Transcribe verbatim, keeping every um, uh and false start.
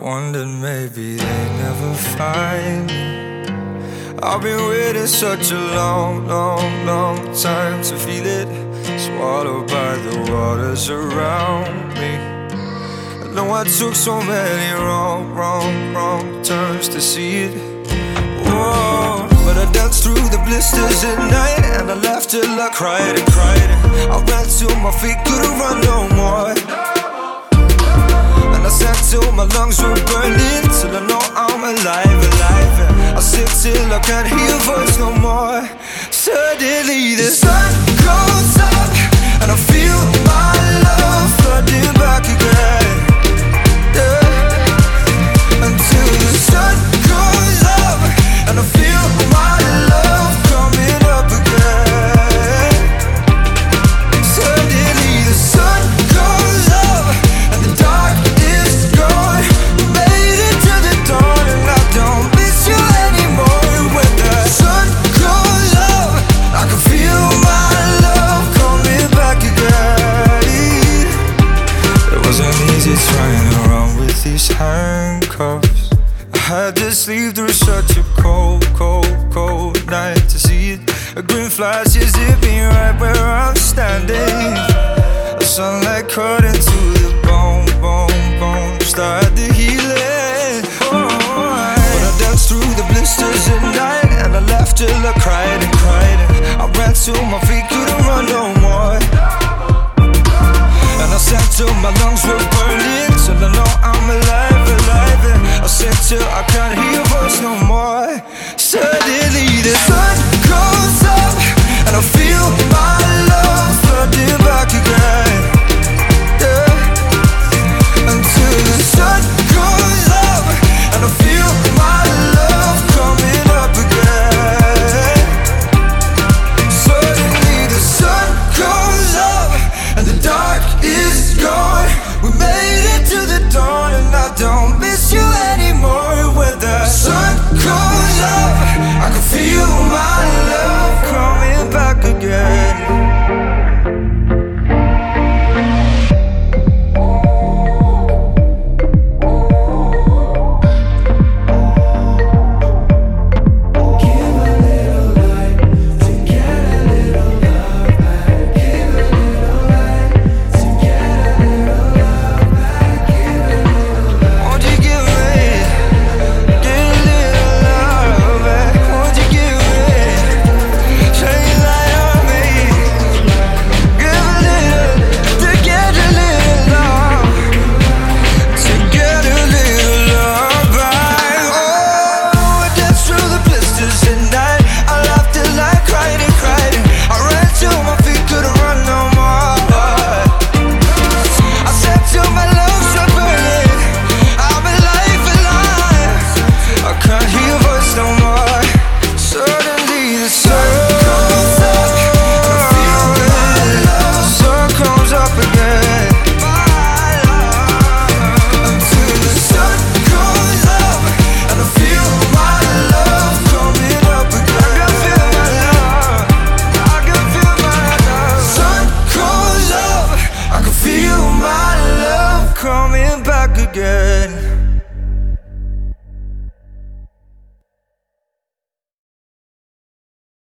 wondered maybe they'd never find me. I've been waiting such a long, long, long time to feel it, swallowed by the waters around me. I know I took so many wrong, wrong, wrong turns to see it. Whoa, but I danced through the blisters at night, and I laughed till I cried and cried. I ran till my feet couldn't run no more, and I sang till my lungs were burning, till I know I'm alive, alive. I sing till I can't hear your voice no more. Suddenly the sun goes up, and I feel my love flooding back again. Yeah. Until the sun goes up, and I feel my love coming up again. Suddenly the sun goes up, and the dark is gone. We made it to the dawn, and I don't miss you anymore. When the sun goes up, I can feel my love coming back again. It wasn't easy trying to run with these handcuffs. I had to sleep through such a cold, cold, cold night to see it. A green flash is zipping right where I'm standing. The sunlight cut into the bone, bone, bone. Start the healing. Oh, but I danced through the blisters at night, and I laughed till I cried and cried. I ran till my feet couldn't run no more, and I sang till my lungs were